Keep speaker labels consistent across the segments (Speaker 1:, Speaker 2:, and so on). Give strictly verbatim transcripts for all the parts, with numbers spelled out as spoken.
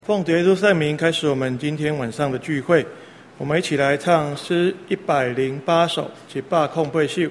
Speaker 1: 奉主耶稣圣名开始我们今天晚上的聚会，我们一起来唱诗一百零八首，一百零八首。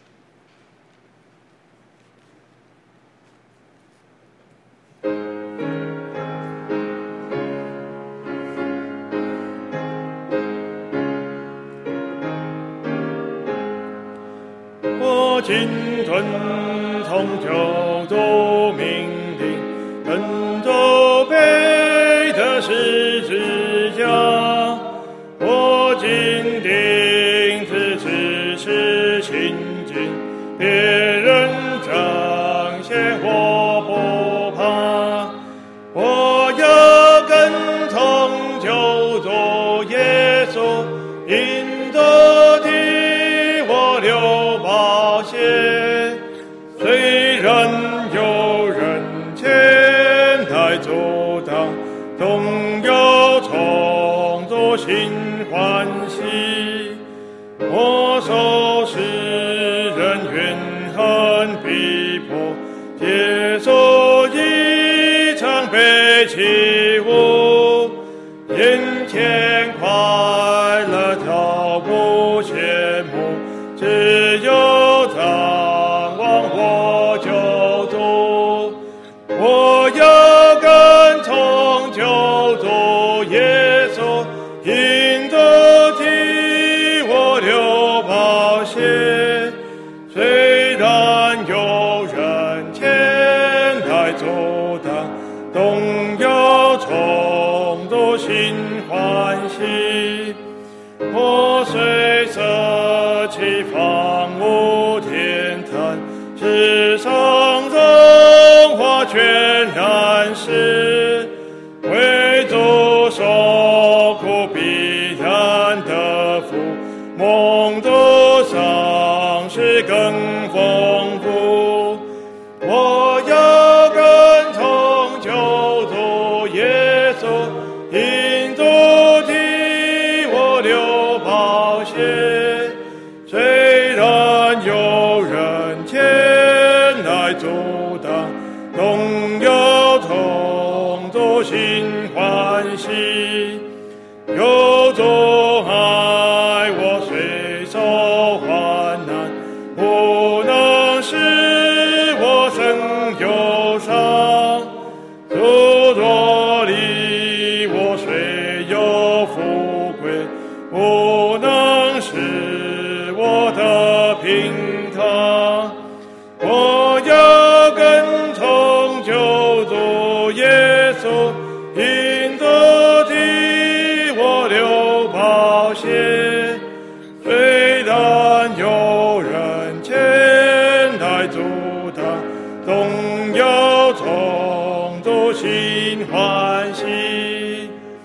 Speaker 1: 我谨遵从救主命令，跟着背的十字架，我坚定自己是亲近，别人彰显我不怕。我要跟从救主耶稣，因着替我流宝血，虽然有人前来阻挡，总要从着心欢喜。我受世人怨恨逼迫，接受一场悲起舞，眼前快乐跳不羡慕，只有张望我救主。我要跟从救主耶稣，因着替我流宝血，虽然有人前来阻挡，总要从着心欢喜。我虽舍弃房屋天坛，世上荣华全然是，为主受苦必然得福，梦的赏识更丰富。我要跟从救主耶稣，因着替我流宝血，虽然有人前来阻挡，总要从着心欢喜。有主爱我，虽受患难，不能使我生忧伤。主若离我，虽有富贵，不能使我得平躺。我要跟从救主耶稣，因着替我流宝血，虽然有人前来阻挡，总要从着心欢喜。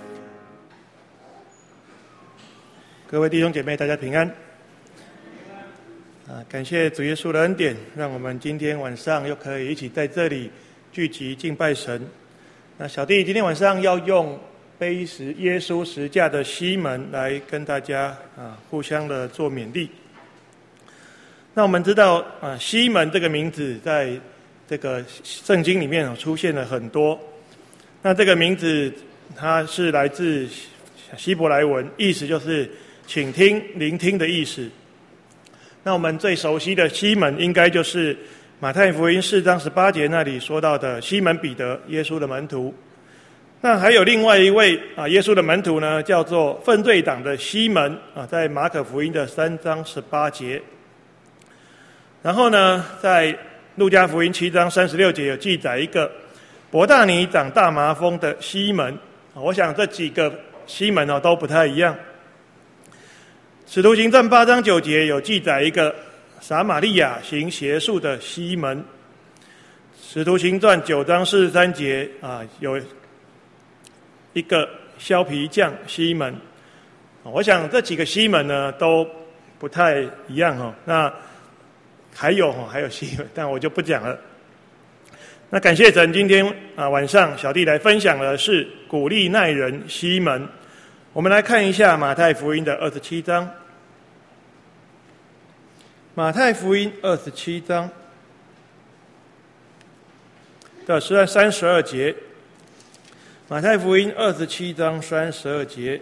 Speaker 1: 各位弟兄姐妹，大家平安。啊，感谢主耶稣的恩典，让我们今天晚上又可以一起在这里聚集敬拜神。那小弟今天晚上要用背十耶稣十架的西门来跟大家啊互相的做勉励。那我们知道啊，西门这个名字在这个圣经里面出现了很多。那这个名字它是来自希伯来文，意思就是倾听、聆听的意思。那我们最熟悉的西门，应该就是马太福音四章十八节那里说到的西门彼得，耶稣的门徒。那还有另外一位啊，耶稣的门徒呢，叫做奋锐党的西门啊，在马可福音的三章十八节。然后呢，在路加福音七章三十六节有记载一个伯大尼长大麻风的西门。我想这几个西门哦都不太一样。使徒行传八章九节有记载一个撒玛利亚行邪术的西门。使徒行传九章四十三节啊，有一个削皮匠西门。我想这几个西门呢都不太一样哦。那还有还有西门，但我就不讲了。那感谢神，今天啊晚上小弟来分享的是古利奈人西门。我们来看一下马太福音的二十七章。马太福音二十七章的三十二节， 马太福音二十七章三十二节。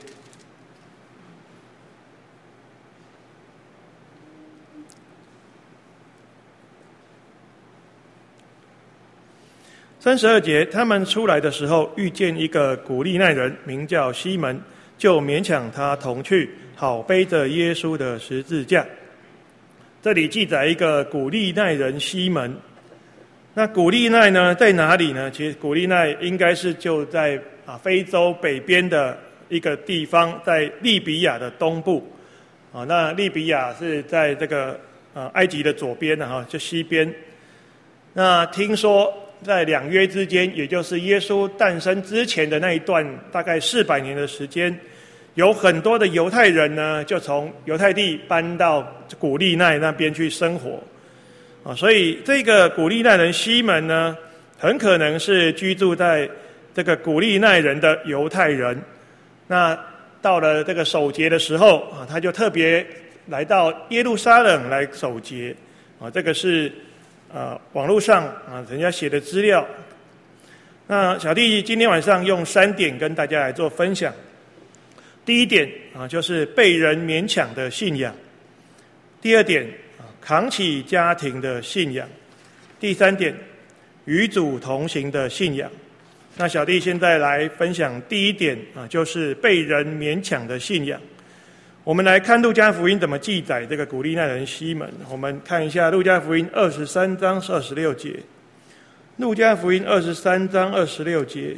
Speaker 1: 三十二节，他们出来的时候，遇见一个古利奈人，名叫西门，就勉强他同去，好背着耶稣的十字架。这里记载一个古利奈人西门。那古利奈呢，在哪里呢？其实古利奈应该是就在啊非洲北边的一个地方，在利比亚的东部。啊，那利比亚是在这个呃埃及的左边的哈，就西边。那听说在两约之间，也就是耶稣诞生之前的那一段大概四百年的时间，有很多的犹太人呢，就从犹太地搬到古利奈那边去生活。啊，所以这个古利奈人西门呢，很可能是居住在这个古利奈人的犹太人。那到了这个守节的时候啊，他就特别来到耶路撒冷来守节。啊，这个是呃网络上啊人家写的资料。那小弟今天晚上用三点跟大家来做分享。第一点啊，就是被人勉强的信仰；第二点，扛起家庭的信仰；第三点，与主同行的信仰。那小弟现在来分享第一点啊，就是被人勉强的信仰。我们来看路加福音怎么记载这个古利奈人西门。我们看一下路加福音二十三章二十六节。路加福音二十三章二十六节。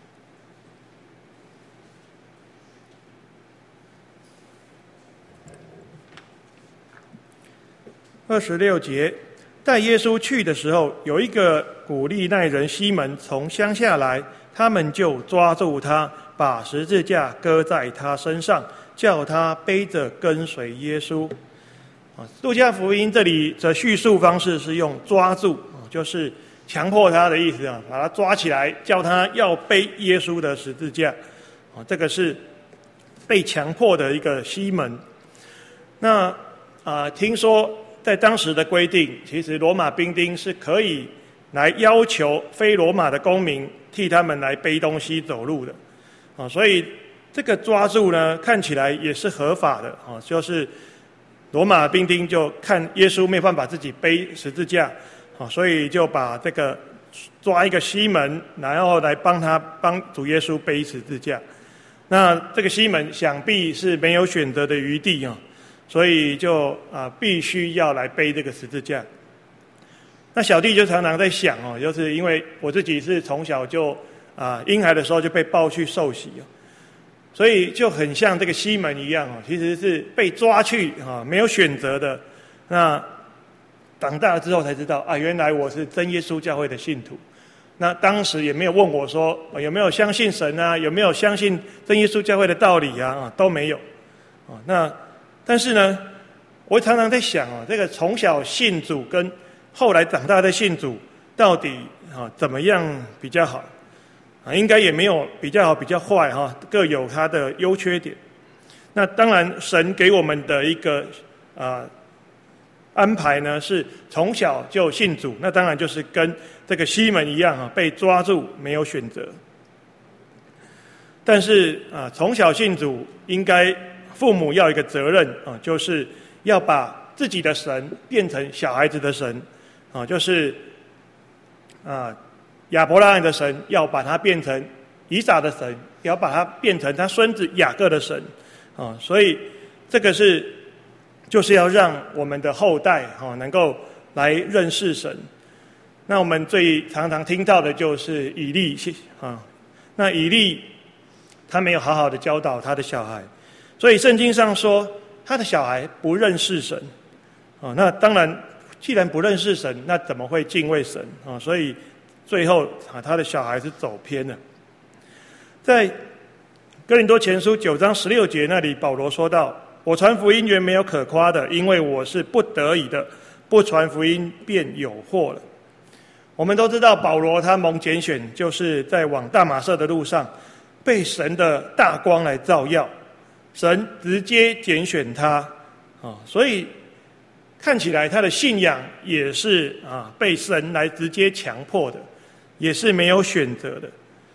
Speaker 1: 二十六节，带耶稣去的时候，有一个古利奈人西门从乡下来，他们就抓住他，把十字架搁在他身上，叫他背着跟随耶稣。啊，路加福音这里的叙述方式是用抓住，就是强迫他的意思啊，把他抓起来，叫他要背耶稣的十字架。啊，这个是被强迫的一个西门。那啊，听说在当时的规定，其实罗马兵丁是可以来要求非罗马的公民替他们来背东西走路的。啊，所以这个抓住呢，看起来也是合法的。啊，就是罗马兵丁就看耶稣没办法自己背十字架，啊，所以就把这个抓一个西门，然后来帮他帮主耶稣背十字架。那这个西门想必是没有选择的余地啊。所以就啊、呃、必须要来背这个十字架。那小弟就常常在想哦，就是因为我自己是从小就啊、呃、婴孩的时候就被抱去受洗哦，所以就很像这个西门一样哦，其实是被抓去啊、呃、没有选择的。那长大了之后才知道啊，原来我是真耶稣教会的信徒。那当时也没有问我说、呃、有没有相信神啊，有没有相信真耶稣教会的道理啊，啊都没有啊。那但是呢，我常常在想啊，这个从小信主跟后来长大的信主，到底啊怎么样比较好？啊，应该也没有比较好比较坏哈，各有它的优缺点。那当然，神给我们的一个啊安排呢，是从小就信主，那当然就是跟这个西门一样啊，被抓住没有选择。但是啊，从小信主应该父母要有一个责任啊，就是要把自己的神变成小孩子的神啊，就是啊亚伯拉罕的神要把它变成以撒的神，要把它变成他孙子雅各的神啊，所以这个是就是要让我们的后代啊能够来认识神。那我们最常常听到的就是以利啊，那以利他没有好好的教导他的小孩。所以圣经上说，他的小孩不认识神，啊，那当然，既然不认识神，那怎么会敬畏神啊？所以最后啊，他的小孩是走偏了。在哥林多前书九章十六节那里，保罗说到：“我传福音原没有可夸的，因为我是不得已的，不传福音便有祸了。”我们都知道，保罗他蒙拣选，就是在往大马色的路上，被神的大光来照耀。神直接拣选他啊，所以看起来他的信仰也是啊被神来直接强迫的，也是没有选择的。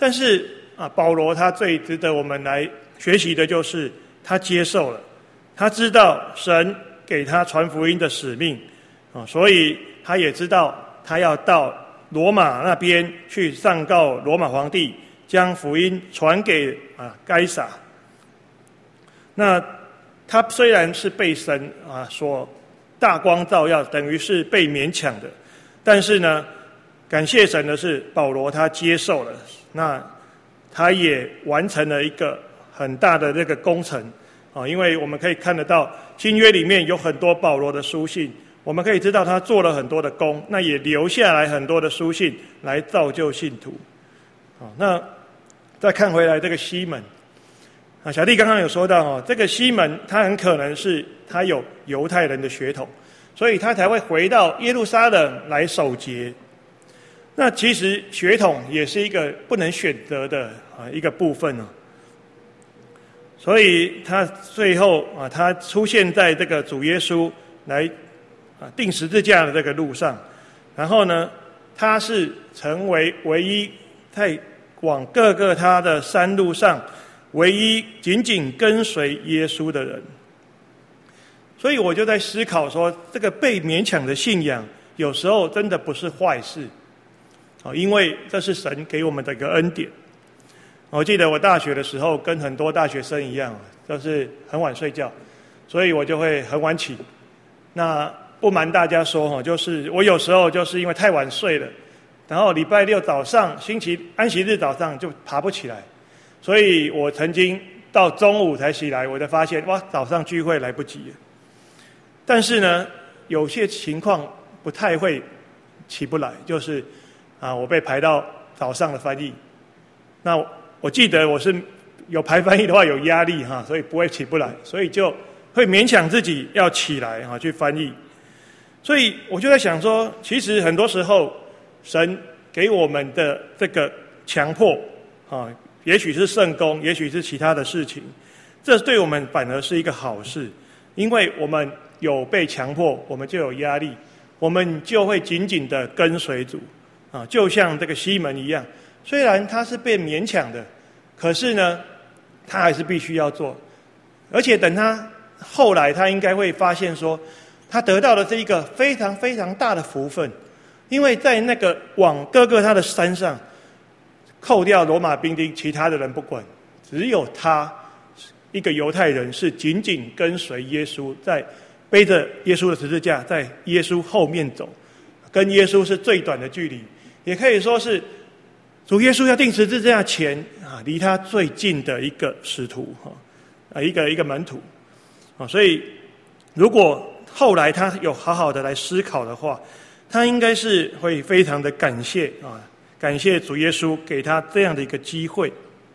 Speaker 1: 但是啊，保罗他最值得我们来学习的就是他接受了，他知道神给他传福音的使命啊，所以他也知道他要到罗马那边去上告罗马皇帝，将福音传给啊该撒。那他虽然是被神啊所大光照耀，等于是被勉强的，但是呢，感谢神的是保罗他接受了，那他也完成了一个很大的这个工程啊，因为我们可以看得到新约里面有很多保罗的书信，我们可以知道他做了很多的工，那也留下来很多的书信来造就信徒。啊，那再看回来这个西门。啊，小弟刚刚有说到哦，这个西门他很可能是他有犹太人的血统，所以他才会回到耶路撒冷来守节。那其实血统也是一个不能选择的啊一个部分哦，所以他最后啊，他出现在这个主耶稣来啊钉十字架的这个路上，然后呢，他是成为唯一在往各个他的山路上。唯一紧紧跟随耶稣的人，所以我就在思考说，这个被勉强的信仰，有时候真的不是坏事，因为这是神给我们的一个恩典。我记得我大学的时候，跟很多大学生一样，就是很晚睡觉，所以我就会很晚起。那不瞒大家说，就是我有时候就是因为太晚睡了，然后礼拜六早上、星期安息日早上就爬不起来。所以我曾经到中午才起来，我才发现哇，早上聚会来不及了。但是呢，有些情况不太会起不来，就是啊，我被排到早上的翻译。那我记得我是有排翻译的话有压力哈，所以不会起不来，所以就会勉强自己要起来哈去翻译。所以我就在想说，其实很多时候神给我们的这个强迫啊。也许是圣工，也许是其他的事情，这对我们反而是一个好事，因为我们有被强迫，我们就有压力，我们就会紧紧的跟随主啊，就像这个西门一样，虽然他是被勉强的，可是呢，他还是必须要做，而且等他后来，他应该会发现说，他得到的是一个非常非常大的福分，因为在那个往各个他的山上。扣掉罗马兵丁，其他的人不管，只有他一个犹太人是紧紧跟随耶稣，在背着耶稣的十字架，在耶稣后面走，跟耶稣是最短的距离，也可以说是主耶稣要钉十字架前啊，离他最近的一个使徒哈，啊一个一个门徒啊，所以如果后来他有好好的来思考的话，他应该是会非常的感谢啊。感谢主耶稣给他这样的一个机会，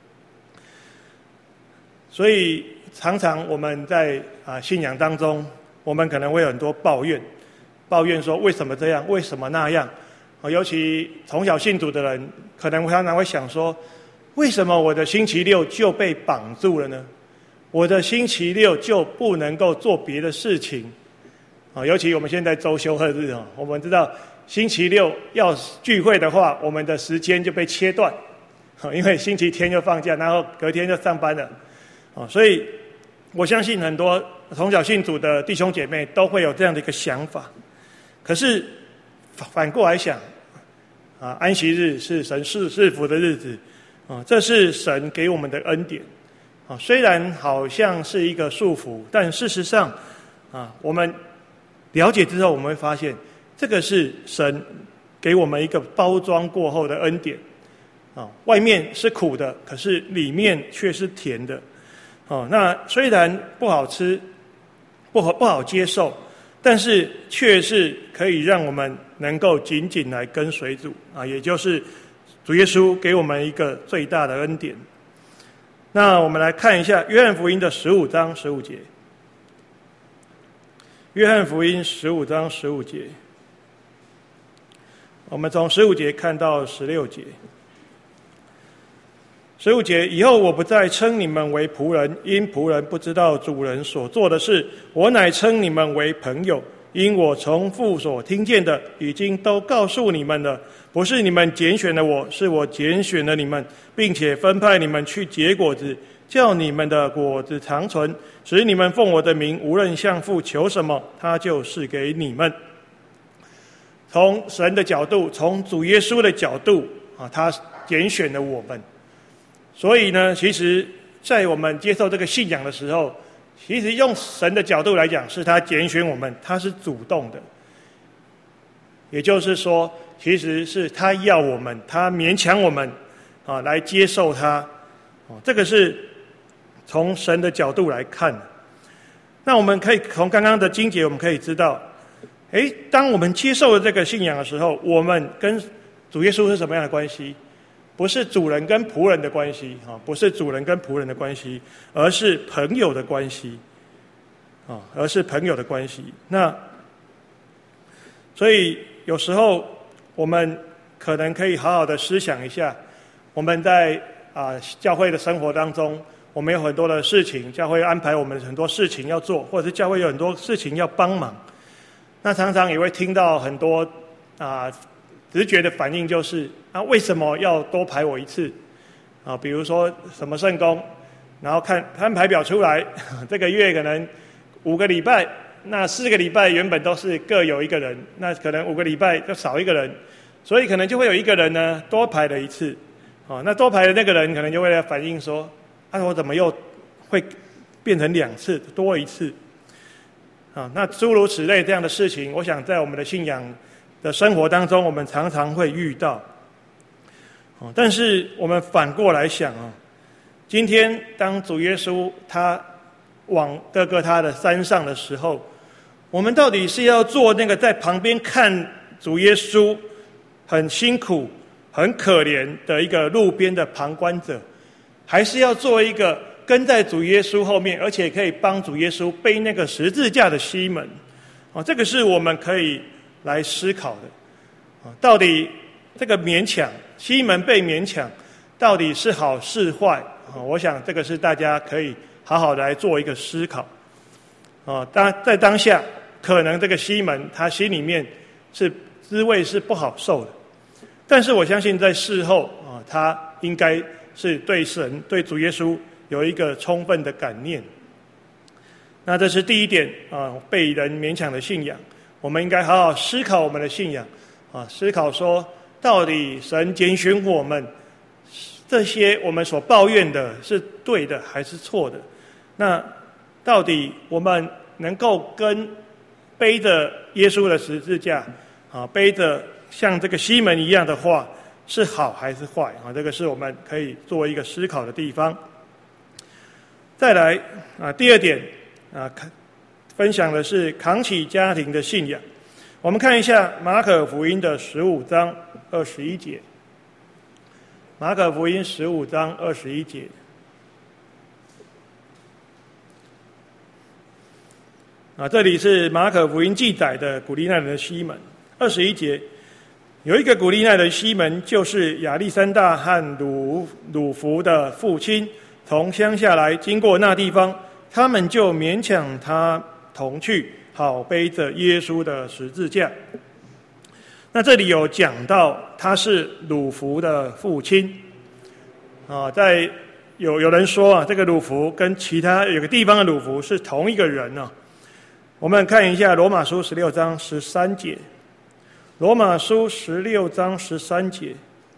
Speaker 1: 所以常常我们在啊信仰当中，我们可能会有很多抱怨，抱怨说为什么这样，为什么那样？尤其从小信主的人，可能常常会想说，为什么我的星期六就被绑住了呢？我的星期六就不能够做别的事情？啊，尤其我们现在周休二日啊，我们知道。星期六要聚会的话，我们的时间就被切断，因为星期天就放假，然后隔天就上班了，所以我相信很多从小信主的弟兄姐妹都会有这样的一个想法。可是反过来想，啊，安息日是神赐赐福的日子，啊，这是神给我们的恩典，啊，虽然好像是一个束缚，但事实上，啊，我们了解之后，我们会发现。这个是神给我们一个包装过后的恩典，啊，外面是苦的，可是里面却是甜的，哦，那虽然不好吃，不好不好接受，但是却是可以让我们能够紧紧来跟随主啊，也就是主耶稣给我们一个最大的恩典。那我们来看一下约翰福音的十五章十五节，约翰福音十五章十五节。我们从十五节看到十六节。十五节，以后我不再称你们为仆人，因仆人不知道主人所做的事；我乃称你们为朋友， 因我从父所听见的，已经都告诉你们了。不是你们拣选了我，是我拣选了你们，并且分派你们去结果子，叫你们的果子长存，使你们奉我的名，无论向父求什么，他就是给你们。从神的角度，从主耶稣的角度啊，他拣选了我们。所以呢，其实在我们接受这个信仰的时候，其实用神的角度来讲，是他拣选我们，他是主动的。也就是说，其实是他要我们，他勉强我们啊来接受他。哦，这个是从神的角度来看的。那我们可以从刚刚的经节，我们可以知道，诶，当我们接受了这个信仰的时候，我们跟主耶稣是什么样的关系？不是主人跟仆人的关系，不是主人跟仆人的关系，而是朋友的关系，而是朋友的关系。那所以有时候我们可能可以好好的思想一下，我们在啊教会的生活当中，我们有很多的事情，教会安排我们很多事情要做，或者是教会有很多事情要帮忙。那常常也会听到很多啊直觉的反应，就是啊为什么要多排我一次啊？比如说什么圣工，然后看安排表出来，这个月可能五个礼拜，那四个礼拜原本都是各有一个人，那可能五个礼拜就少一个人，所以可能就会有一个人呢多排了一次。哦，那多排的那个人可能就会来反映说，啊我怎么又会变成两次多一次？啊，那诸如此类这样的事情，我想在我们的信仰的生活当中，我们常常会遇到。哦，但是我们反过来想啊，今天当主耶稣他往各个他的山上的时候，我们到底是要做那个在旁边看主耶稣很辛苦、很可怜的一个路边的旁观者，还是要做一个跟在主耶稣后面，而且可以帮主耶稣背那个十字架的西门？哦，这个是我们可以来思考的。到底这个勉强，西门被勉强，到底是好是坏？我想这个是大家可以好好的来做一个思考。当在当下，可能这个西门他心里面是滋味是不好受的，但是我相信在事后啊，他应该是对神、对主耶稣有一个充分的感念。那这是第一点啊，被人勉强的信仰，我们应该好好思考我们的信仰啊，思考说，到底神拣选我们，这些我们所抱怨的是对的还是错的？那到底我们能够跟背着耶稣的十字架啊，背着像这个西门一样的话，是好还是坏啊？这个是我们可以做一个思考的地方。再来啊，第二点啊，分享的是扛起家庭的信仰。我们看一下马可福音的十五章二十一节。马可福音十五章二十一节。啊，这里是马可福音记载的古利奈人的西门。二十一节，有一个古利奈人西门，就是亚历山大和鲁鲁孚的父亲，从乡下来，经过那地方，他们就勉强他同去，好背着耶稣的十字架。那这里有讲到他是鲁孚的父亲啊，在有有人说啊，这个鲁孚跟其他有个地方的鲁孚是同一个人啊。我们看一下罗马书十六章十三节。罗马书十六章十三节，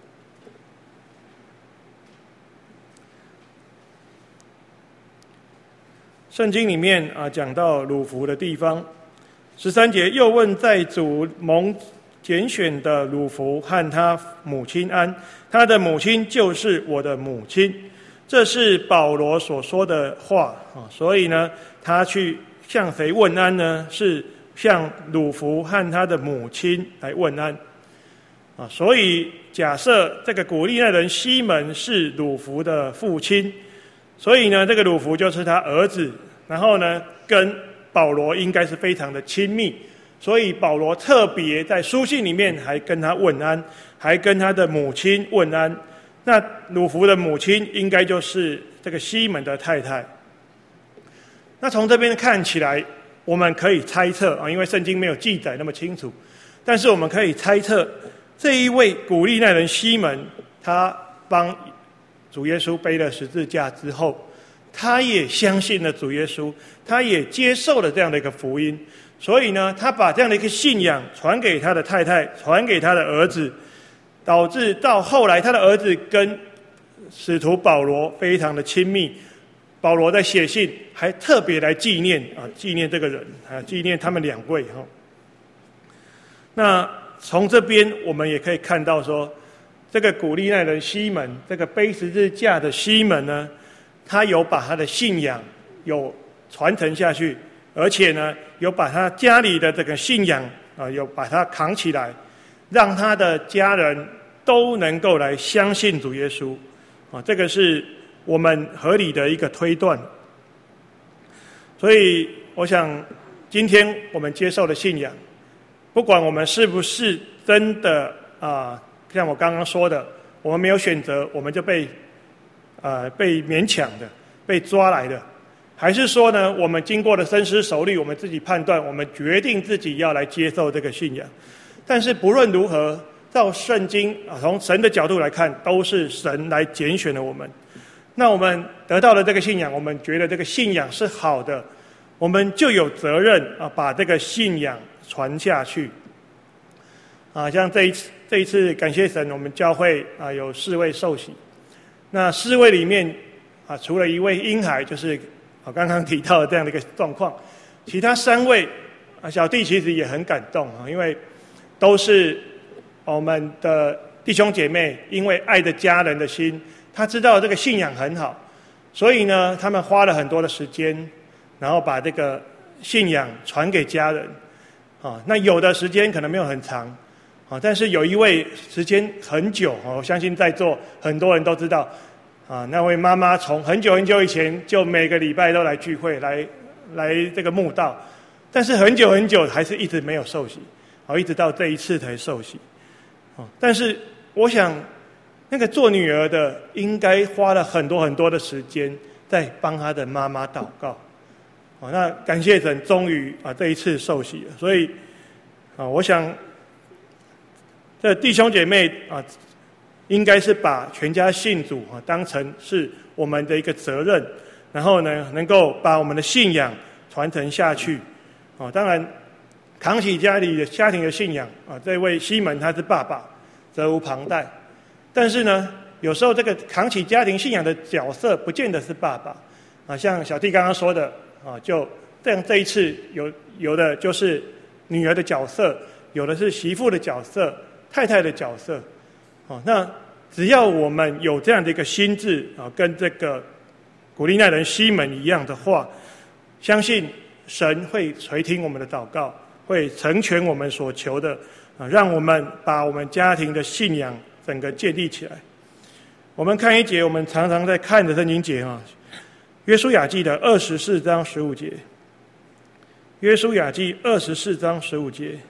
Speaker 1: 圣经里面啊讲到鲁孚的地方。十三节又问在主蒙拣选的鲁孚和他母亲安，他的母亲就是我的母亲。这是保罗所说的话啊，所以呢，他去向谁问安呢？是向鲁孚和他的母亲来问安啊。所以假设这个古利奈人西门是鲁孚的父亲，所以呢，这个鲁孚就是他儿子，然后呢，跟保罗应该是非常的亲密，所以保罗特别在书信里面还跟他问安，还跟他的母亲问安。那鲁孚的母亲应该就是这个西门的太太。那从这边看起来， 我们可以猜测啊，因为圣经没有记载那么清楚，但是我们可以猜测，这一位古利奈人西门，他帮主耶稣背了十字架之后，他也相信了主耶稣，他也接受了这样的一个福音，所以呢，他把这样的一个信仰传给他的太太，传给他的儿子，导致到后来他的儿子跟使徒保罗非常的亲密。保罗在写信还特别来纪念啊，纪念这个人啊，纪念他们两位哈。那从这边我们也可以看到说，这个古利奈人西门，这个背十字架的西门呢，他有把他的信仰有传承下去，而且呢，有把他家里的这个信仰啊，有把他扛起来，让他的家人都能够来相信主耶稣啊，这个是我们合理的一个推断。所以我想今天我们接受的信仰，不管我们是不是真的啊，像我刚刚说的，我们没有选择，我们就被呃被勉强的被抓来的，还是说呢，我们经过了深思熟虑，我们自己判断，我们决定自己要来接受这个信仰。但是不论如何，照圣经啊，从神的角度来看，都是神来拣选了我们。那我们得到了这个信仰，我们觉得这个信仰是好的，我们就有责任啊，把这个信仰传下去。啊，像这一次，这一次感谢神，我们教会啊有四位受洗。那四位里面啊，除了一位婴孩，就是我刚刚提到的这样的一个状况，其他三位啊小弟其实也很感动啊，因为都是我们的弟兄姐妹，因为爱的家人的心。他知道这个信仰很好，所以呢，他们花了很多的时间，然后把这个信仰传给家人。啊，那有的时间可能没有很长，啊，但是有一位时间很久，我相信在座很多人都知道，啊，那位妈妈从很久很久以前就每个礼拜都来聚会，来来这个慕道，但是很久很久还是一直没有受洗，啊，一直到这一次才受洗。啊，但是我想。那个做女儿的应该花了很多很多的时间在帮她的妈妈祷告，啊，那感谢神，终于啊这一次受洗了。所以啊，我想这弟兄姐妹啊，应该是把全家信主啊当成是我们的一个责任，然后呢，能够把我们的信仰传承下去。啊，当然扛起家里的家庭的信仰啊，这位西门他是爸爸，责无旁贷。但是呢，有时候这个扛起家庭信仰的角色，不见得是爸爸啊。像小弟刚刚说的啊，就这样，这一次有有的就是女儿的角色，有的是媳妇的角色、太太的角色。啊，那只要我们有这样的一个心智啊，跟这个古利奈人西门一样的话，相信神会垂听我们的祷告，会成全我们所求的啊，让我们把我们家庭的信仰整个建立起来。我们看一节，我们常常在看的圣经节啊，约书亚记的二十四章十五节。约书亚记二十四章十五节。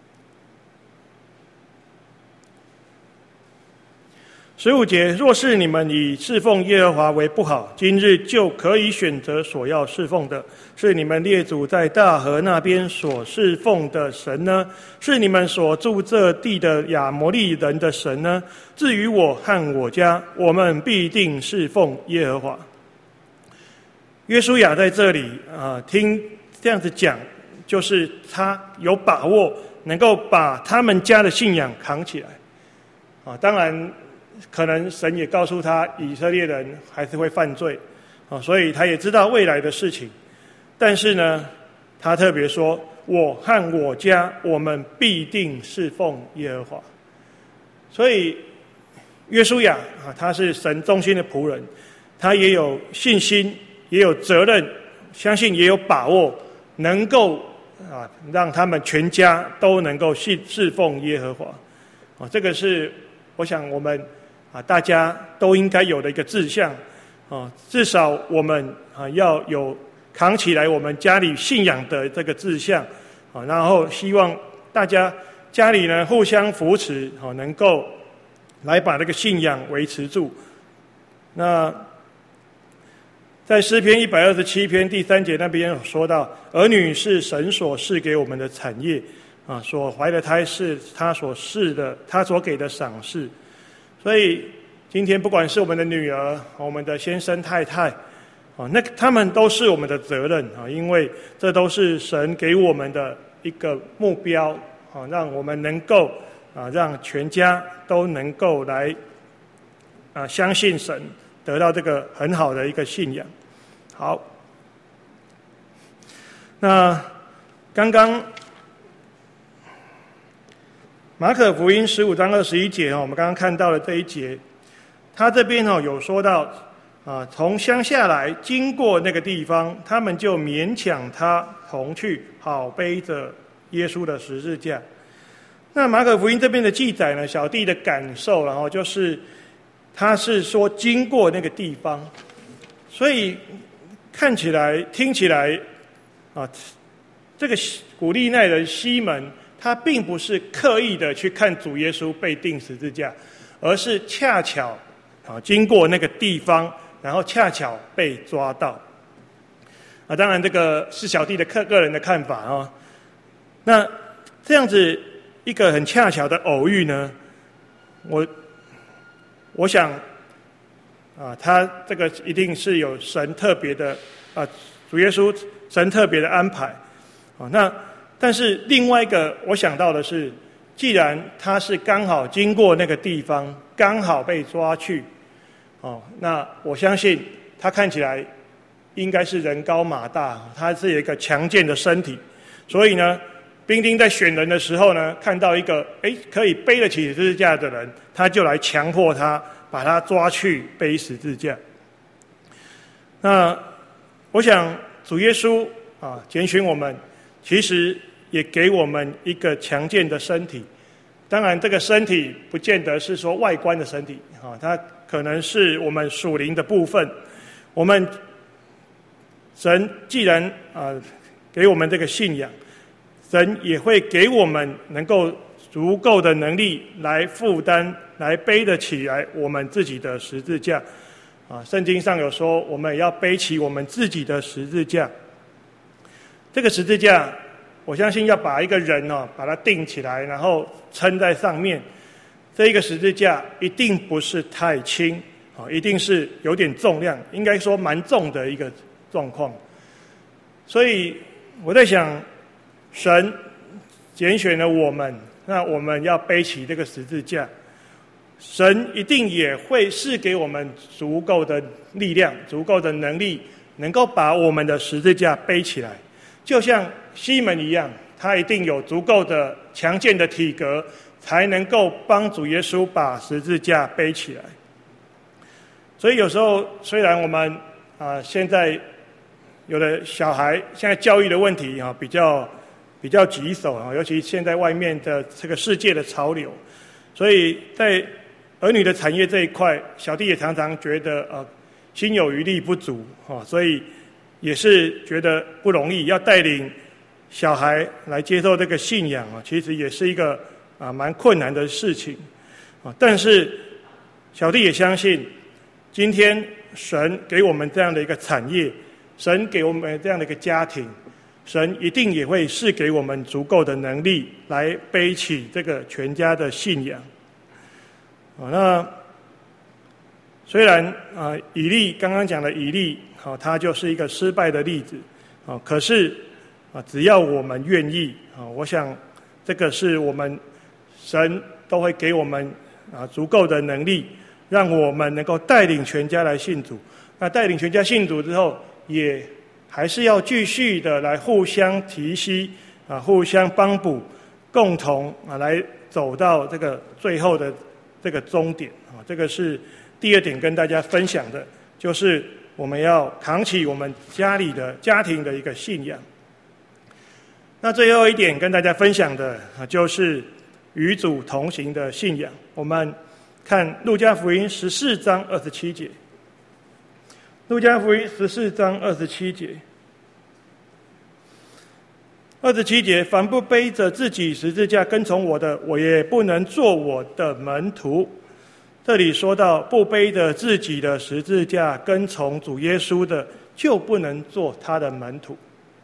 Speaker 1: 十五节，若是你们以侍奉耶和华为不好，今日就可以选择所要侍奉的，是你们列祖在大河那边所侍奉的神呢？是你们所住这地的亚摩利人的神呢？至于我和我家，我们必定侍奉耶和华。约书亚在这里啊、呃，听这样子讲，就是他有把握能够把他们家的信仰扛起来啊。当然，可能神也告诉他，以色列人还是会犯罪啊，所以他也知道未来的事情。但是呢，他特别说：“我和我家，我们必定侍奉耶和华。”所以，约书亚啊，他是神忠心的仆人，他也有信心，也有责任，相信也有把握，能够啊让他们全家都能够信侍奉耶和华。啊，这个是我想我们啊大家都应该有的一个志向。啊，至少我们啊要有扛起来我们家里信仰的这个志向。啊，然后希望大家家里呢互相扶持，啊，能够来把这个信仰维持住。那在诗篇一百二十七篇第三节那边有说到，儿女是神所赐给我们的产业啊，所怀的胎是他所赐的，他所给的赏赐。所以今天不管是我们的女儿、我们的先生太太，啊，那他们都是我们的责任啊，因为这都是神给我们的一个目标啊，让我们能够啊，让全家都能够来啊相信神，得到这个很好的一个信仰。好，那刚刚马可福音十五章二十一节，我们刚刚看到了这一节，他这边有说到啊，从乡下来经过那个地方，他们就勉强他同去，好背着耶稣的十字架。那马可福音这边的记载呢，小弟的感受，然后就是他是说经过那个地方，所以看起来听起来啊，这个古利奈人西门他并不是刻意的去看主耶稣被钉十字架，而是恰巧啊经过那个地方，然后恰巧被抓到。啊，当然这个是小弟的个个人的看法啊。那这样子一个很恰巧的偶遇呢，我我想啊，他这个一定是有神特别的啊，主耶稣神特别的安排啊。那但是另外一个我想到的是，既然他是刚好经过那个地方，刚好被抓去，哦，那我相信他看起来应该是人高马大，他是有一个强健的身体，所以呢，兵丁在选人的时候呢，看到一个诶可以背得起十字架的人，他就来强迫他把他抓去背十字架。那我想主耶稣啊拣选我们，其实也给我们一个强健的身体。当然这个身体不见得是说外观的身体啊，它可能是我们属灵的部分。我们神既然啊给我们这个信仰，神也会给我们能够足够的能力来负担，来背得起来我们自己的十字架啊。圣经上有说，我们也要背起我们自己的十字架。这个十字架，我相信要把一个人哦，把它钉起来，然后撑在上面。这一个十字架一定不是太轻啊，一定是有点重量，应该说蛮重的一个状况。所以我在想，神拣选了我们，那我们要背起这个十字架，神一定也会赐给我们足够的力量、足够的能力，能够把我们的十字架背起来。就像西门一样，他一定有足够的强健的体格，才能够帮主耶稣把十字架背起来。所以有时候虽然我们啊、呃、现在有的小孩现在教育的问题啊比较比较棘手啊，尤其现在外面的这个世界的潮流，所以在儿女的产业这一块，小弟也常常觉得呃心有余力不足啊，所以也是觉得不容易，要带领小孩来接受这个信仰啊，其实也是一个啊蛮困难的事情啊。但是小弟也相信，今天神给我们这样的一个产业，神给我们这样的一个家庭，神一定也会赐给我们足够的能力来背起这个全家的信仰啊。那虽然啊，以利刚刚讲的以利，好，他就是一个失败的例子啊。可是啊，只要我们愿意啊，我想这个是我们神都会给我们啊足够的能力，让我们能够带领全家来信主。那带领全家信主之后，也还是要继续的来互相提携啊，互相帮补，共同啊来走到这个最后的这个终点啊。这个是第二点跟大家分享的，就是我们要扛起我们家里的家庭的一个信仰。那最后一点跟大家分享的啊，就是与主同行的信仰。我们看路加福音十四章二十七节。路加福音十四章二十七节，二十七节，凡不背着自己十字架跟从我的，我也不能做我的门徒。 这里说到不背着自己的十字架跟从主耶稣的，就不能做他的门徒。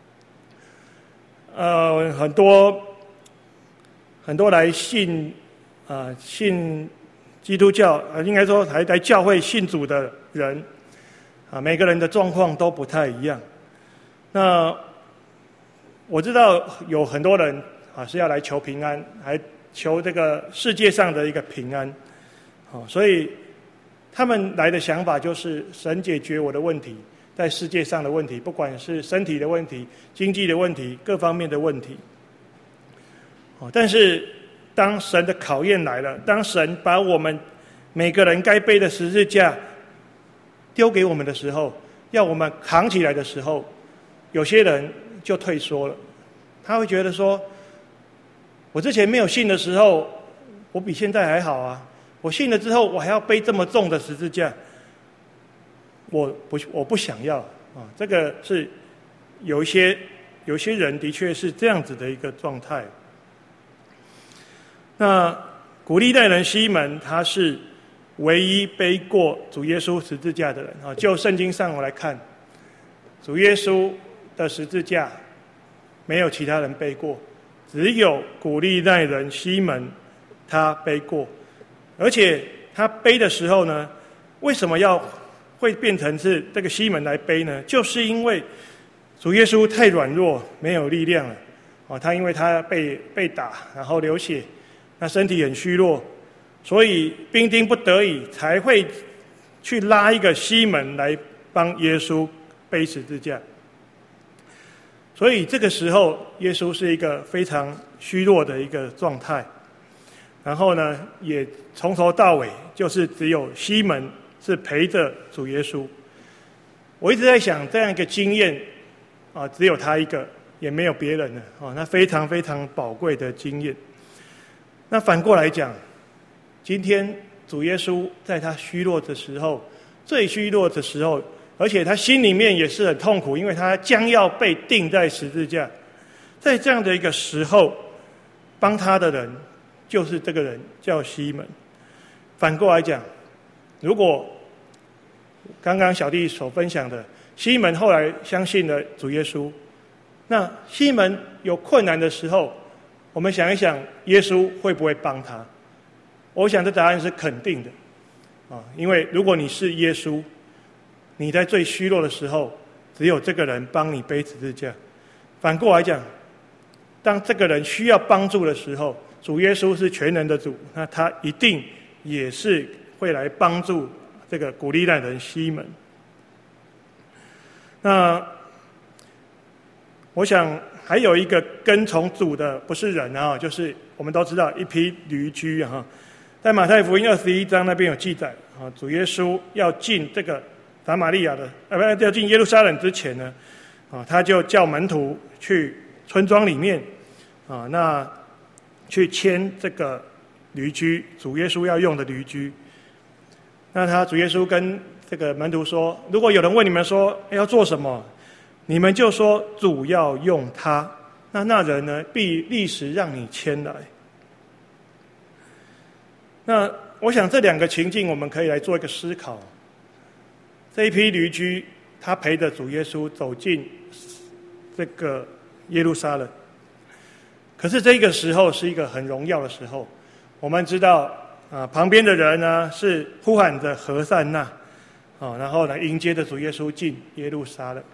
Speaker 1: 呃，很多很多来信啊、呃、信基督教，呃，应该说还来教会信主的人啊，每个人的状况都不太一样。那我知道有很多人啊是要来求平安，还求这个世界上的一个平安，啊，所以他们来的想法就是神解决我的问题，在世界上的问题，不管是身体的问题、经济的问题、各方面的问题。但是当神的考验来了，当神把我们每个人该背的十字架丢给我们的时候，要我们扛起来的时候，有些人就退缩了。他会觉得说，我之前没有信的时候，我比现在还好啊，我信了之后，我还要背这么重的十字架，我不我不想要啊。这个是有一些有些人的确是这样子的一个状态。那古利奈人西门，他是唯一背过主耶稣十字架的人啊。就圣经上我来看，主耶稣的十字架没有其他人背过，只有古利奈人西门他背过。而且他背的时候呢，为什么要会变成是这个西门来背呢？就是因为主耶稣太软弱，没有力量了啊。他因为他被被打，然后流血，那身体很虚弱，所以兵丁不得已才会去拉一个西门来帮耶稣背十字架。所以这个时候，耶稣是一个非常虚弱的一个状态。然后呢，也从头到尾就是只有西门是陪着主耶稣。我一直在想，这样一个经验啊，只有他一个，也没有别人了啊，那非常非常宝贵的经验。那反过来讲，今天主耶稣在他虚弱的时候，最虚弱的时候，而且他心里面也是很痛苦，因为他将要被钉在十字架。在这样的一个时候，帮他的人就是这个人，叫西门。反过来讲，如果刚刚小弟所分享的，西门后来相信了主耶稣，那西门有困难的时候，我们想一想，耶稣会不会帮他？我想这答案是肯定的啊，因为如果你是耶稣，你在最虚弱的时候，只有这个人帮你背十字架。反过来讲，当这个人需要帮助的时候，主耶稣是全能的主，那他一定也是会来帮助这个古利奈人西门。那我想还有一个跟从主的不是人啊，就是我们都知道一批驴驹啊。在马太福音二十一章那边有记载啊，主耶稣要进这个撒玛利亚的，呃，不要进耶路撒冷之前呢，啊，他就叫门徒去村庄里面啊，那去牵这个驴驹，主耶稣要用的驴驹。那他主耶稣跟这个门徒说，如果有人问你们说要做什么，你们就说主要用它，那那人呢必立时让你牵来。那我想这两个情境我们可以来做一个思考。这一批驴驹他陪着主耶稣走进这个耶路撒冷，可是这个时候是一个很荣耀的时候。我们知道啊，旁边的人呢是呼喊着和散那啊，然后呢迎接着主耶稣进耶路撒冷。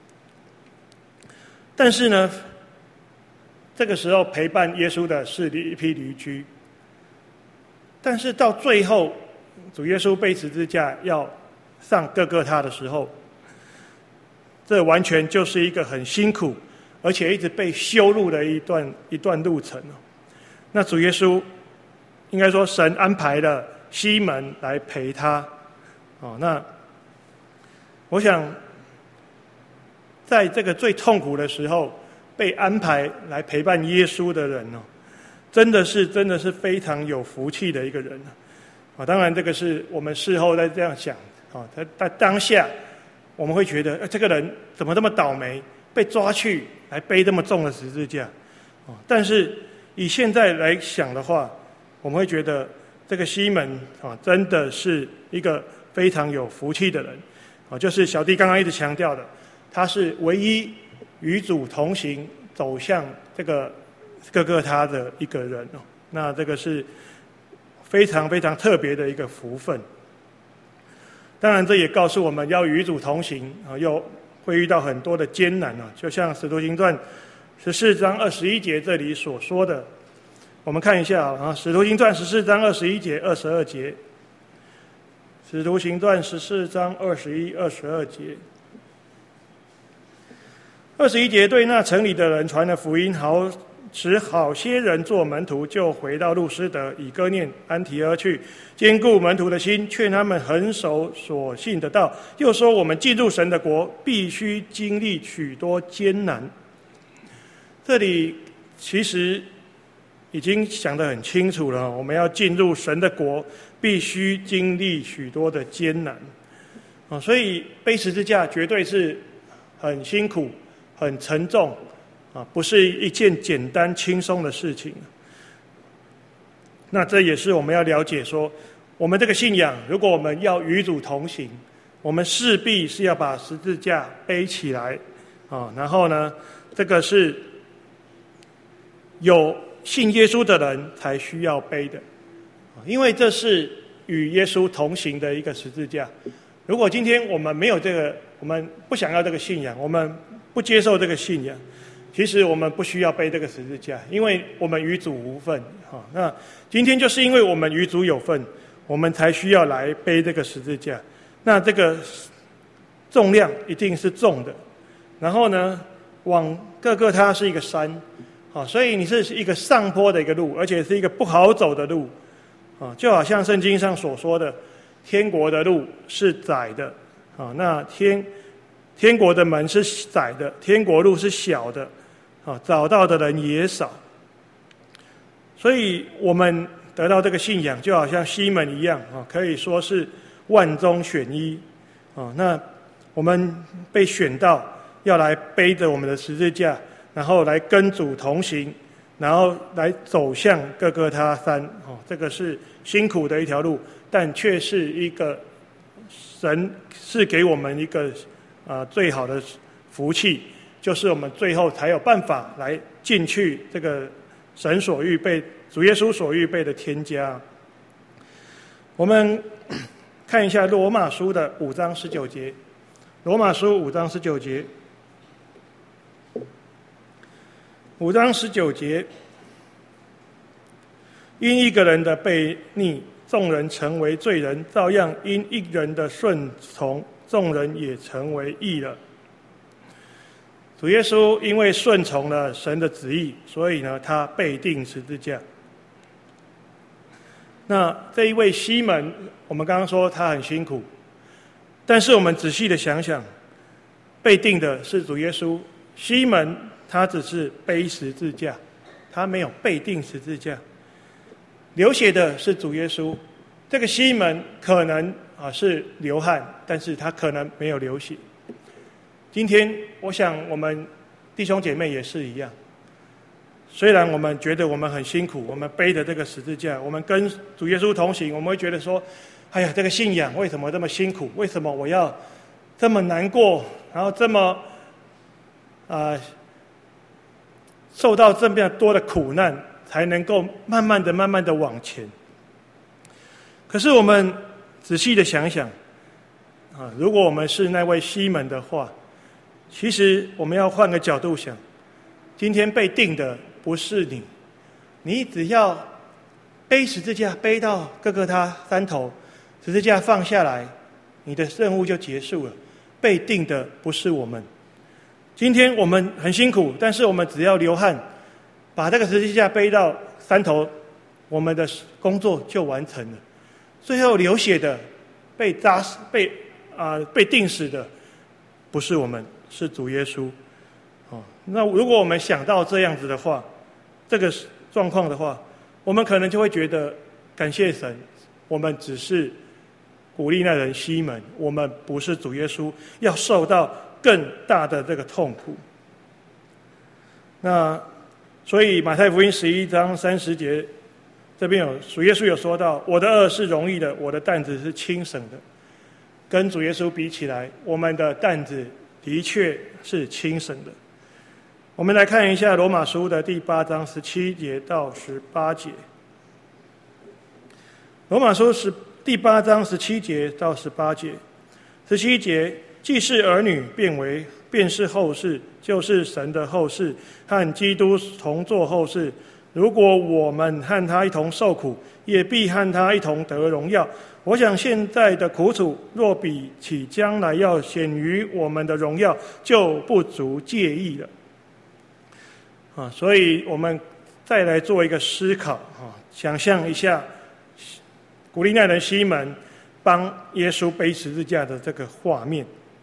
Speaker 1: 但是呢，这个时候陪伴耶稣的是一批驴驹，但是到最后主耶稣被十字架要上各各他的时候，这完全就是一个很辛苦而且一直被羞辱的一段一段路程。那主耶稣应该说神安排了西门来陪他。那我想在这个最痛苦的时候被安排来陪伴耶稣的人哦，真的是真的是非常有福气的一个人啊！当然，这个是我们事后再这样想啊，在当下我们会觉得，这个人怎么这么倒霉，被抓去来背这么重的十字架啊！但是以现在来想的话，我们会觉得这个西门啊，真的是一个非常有福气的人啊，就是小弟刚刚一直强调的，他是唯一与主同行走向这个各个他的一个人哦。那这个是非常非常特别的一个福分。当然，这也告诉我们要与主同行啊，又会遇到很多的艰难啊，就像《使徒行传》十四章二十一节这里所说的。我们看一下啊，《使徒行传》十四章二十一节、二十二节，《使徒行传》十四章二十一、二十二节。二十一节，对那城里的人传了福音，好使好些人做门徒，就回到路斯德、以哥念、安提阿去，坚固门徒的心，劝他们恒守所信的道。又说，我们进入神的国，必须经历许多艰难。这里其实已经想得很清楚了，我们要进入神的国，必须经历许多的艰难啊，所以背十字架绝对是很辛苦、很沉重啊，不是一件简单轻松的事情。那这也是我们要了解说，我们这个信仰，如果我们要与主同行，我们势必是要把十字架背起来啊，然后呢，这个是有信耶稣的人才需要背的，因为这是与耶稣同行的一个十字架。如果今天我们没有这个，我们不想要这个信仰，我们不接受这个信仰，其实我们不需要背这个十字架，因为我们与主无份。那今天就是因为我们与主有份，我们才需要来背这个十字架。那这个重量一定是重的，然后呢，往各个它是一个山。所以你是一个上坡的一个路，而且是一个不好走的路，就好像圣经上所说的，天国的路是窄的，那天天国的门是窄的，天国路是小的，找到的人也少。所以我们得到这个信仰，就好像西门一样，可以说是万中选一。那我们被选到要来背着我们的十字架，然后来跟主同行，然后来走向各各他山。哦，这个是辛苦的一条路，但却是一个神是给我们一个啊、呃、最好的福气，就是我们最后才有办法来进去这个神所预备、主耶稣所预备的天家。我们看一下罗马书的五章十九节，罗马书五章十九节。五章十九节，因一个人的悖逆，众人成为罪人；照样因一人的顺从，众人也成为义了。主耶稣因为顺从了神的旨意，所以呢，他被钉十字架。那这一位西门，我们刚刚说他很辛苦，但是我们仔细的想想，被钉的是主耶稣，西门他只是背十字架，他没有被钉十字架。流血的是主耶稣，这个西门可能啊是流汗，但是他可能没有流血。今天我想我们弟兄姐妹也是一样，虽然我们觉得我们很辛苦，我们背着这个十字架，我们跟主耶稣同行，我们会觉得说，哎呀，这个信仰为什么这么辛苦？为什么我要这么难过，然后这么啊、呃受到这么多的苦难，才能够慢慢的、慢慢的往前。可是我们仔细的想想，啊，如果我们是那位西门的话，其实我们要换个角度想，今天被钉的不是你，你只要背十字架背到各个他山头，十字架放下来，你的任务就结束了。被钉的不是我们。今天我们很辛苦，但是我们只要流汗，把这个十字架背到山头，我们的工作就完成了。最后流血的、被扎死、被啊、呃、被钉死的，不是我们，是主耶稣。哦，那如果我们想到这样子的话，这个状况的话，我们可能就会觉得感谢神，我们只是鼓励那人西门，我们不是主耶稣，要受到更大的这个痛苦。那所以马太福音十一章三十节这边有主耶稣有说到，我的轭是容易的，我的担子是轻省的。跟主耶稣比起来，我们的担子的确是轻省的。我们来看一下罗马书的第八章十七节到十八节。罗马书十第八章十七节到十八节。十七节，既是儿女，便为便是后世，就是神的后世，和基督同作后世。如果我们和他一同受苦，也必和他一同得荣耀。我想现在的苦楚，若比起将来要显于我们的荣耀，就不足介意了。啊，所以我们再来做一个思考啊，想象一下，古利奈人西门帮耶稣背十字架的这个画面。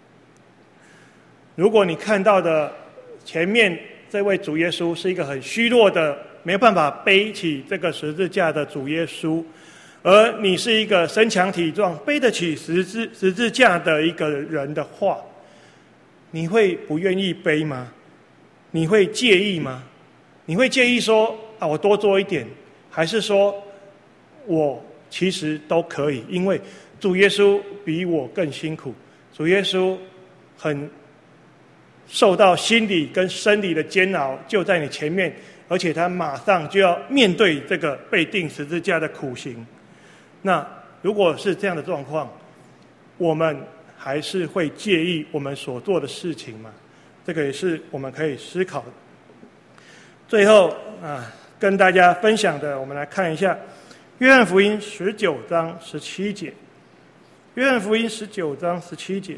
Speaker 1: 如果你看到的前面这位主耶稣是一个很虚弱的，没有办法背起这个十字架的主耶稣，而你是一个身强体壮、背得起十字十字架的一个人的话，你会不愿意背吗？你会介意吗？你会介意说啊，我多做一点，还是说我其实都可以？因为主耶稣比我更辛苦，主耶稣很受到心理跟生理的煎熬，就在你前面，而且他马上就要面对这个被钉十字架的苦刑。那如果是这样的状况，我们还是会介意我们所做的事情吗？这个也是我们可以思考的。最后啊，跟大家分享的，我们来看一下约翰福音十九章十七节。约翰福音十九章十七节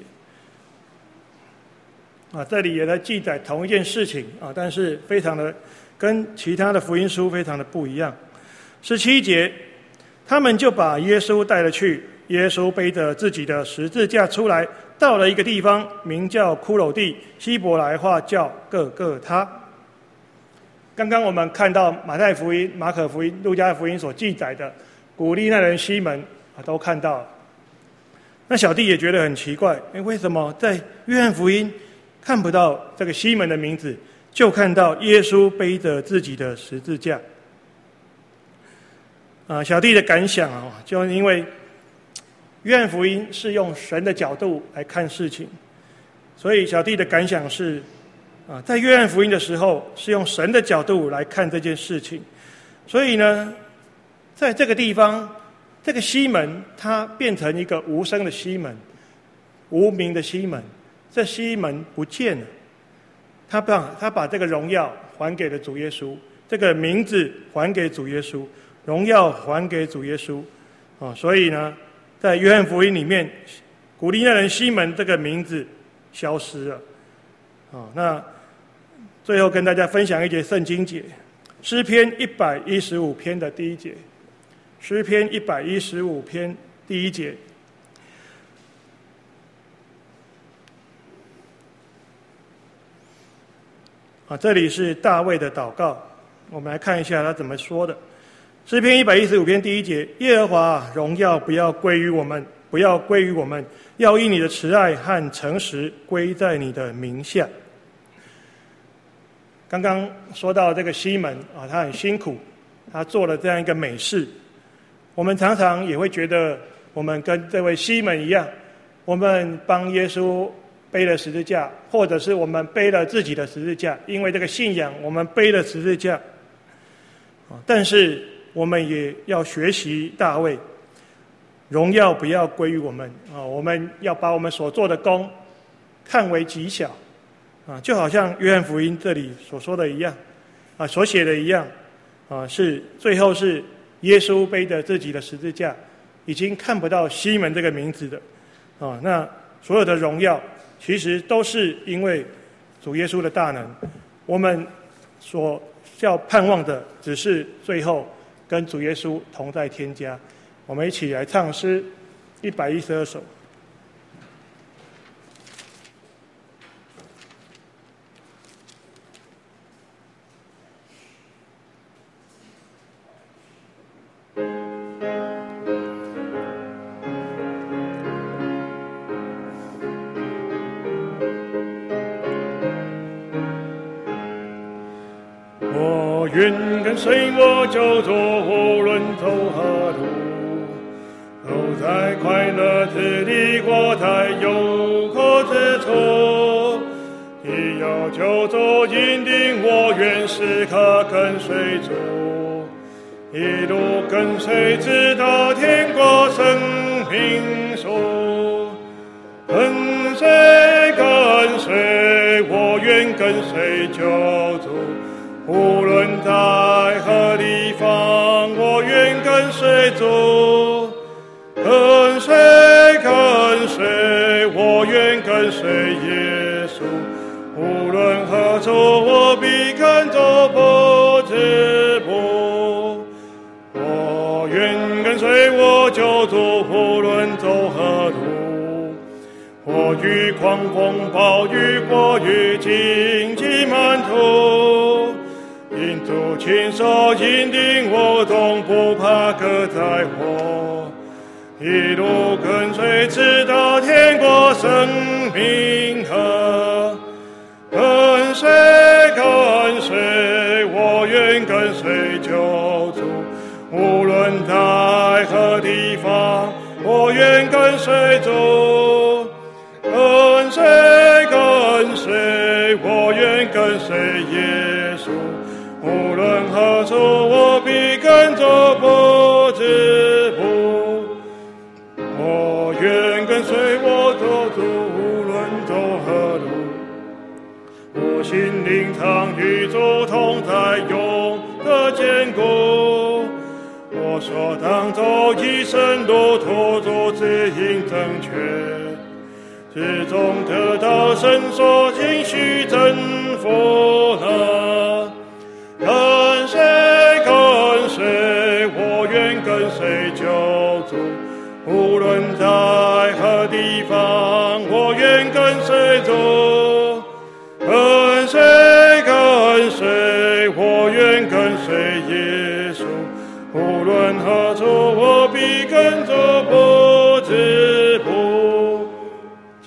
Speaker 1: 啊，这里也在记载同一件事情啊，但是非常的跟其他的福音书非常的不一样。十七节，他们就把耶稣带了去，耶稣背着自己的十字架出来，到了一个地方，名叫骷髅地，希伯来话叫各各他。刚刚我们看到马太福音、马可福音、路加福音所记载的古利奈人西门啊，都看到了。那小弟也觉得很奇怪，诶，为什么在约翰福音看不到这个西门的名字，就看到耶稣背着自己的十字架？啊，小弟的感想啊，就因为约翰福音是用神的角度来看事情，所以小弟的感想是，啊，在约翰福音的时候是用神的角度来看这件事情，所以呢，在这个地方，这个西门他变成一个无声的西门，无名的西门，这西门不见了，他把他把这个荣耀还给了主耶稣，这个名字还给主耶稣，荣耀还给主耶稣，啊，所以呢，在约翰福音里面，古利奈人西门这个名字消失了，啊，那最后跟大家分享一节圣经节，诗篇一百一十五篇的第一节，诗篇一百一十五篇第一节。啊，这里是大卫的祷告，我们来看一下他怎么说的。诗篇一百一十五篇第一节：耶和华，荣耀不要归于我们，不要归于我们，要以你的慈爱和诚实归在你的名下。刚刚说到这个西门啊，他很辛苦，他做了这样一个美事。我们常常也会觉得，我们跟这位西门一样，我们帮耶稣背了十字架，或者是我们背了自己的十字架，因为这个信仰，我们背了十字架。但是我们也要学习大卫，荣耀不要归于我们啊，我们要把我们所做的功看为极小啊，就好像约翰福音这里所说的一样啊，所写的一样啊，是最后是耶稣背着自己的十字架，已经看不到西门这个名字的啊，那所有的荣耀其实都是因为主耶稣的大能，我们所要盼望的只是最后跟主耶稣同在天家。我们一起来唱诗一百一十二首。我我愿跟随我救主，无论走何路，都在快乐之地，国泰有口之处。你要救主引领我，愿时刻跟随主，一路跟随直到天国生命树。跟随跟随，我愿跟随救主，无论在何地方，我愿跟随主。跟随跟随，我愿跟随耶稣，无论何处，我必跟走不止步。我愿跟随我救主，无论走何路，或遇狂风暴雨，或遇荆棘满途，因主亲手引领我，总不怕各灾祸，一路跟随直到天国生命河。跟随跟随，我愿跟随救主，无论在何地方，我愿跟随主。跟随跟随，我愿跟随耶稣，无论何处，我必跟走不止步。我愿跟随我救主，无论走何路，我心灵常与主同在，永得坚固。我所当走一生路途，主指引正确，最终得到神所应许征服了。跟随跟随，我愿跟随救主，无论在何地方，我愿跟随主。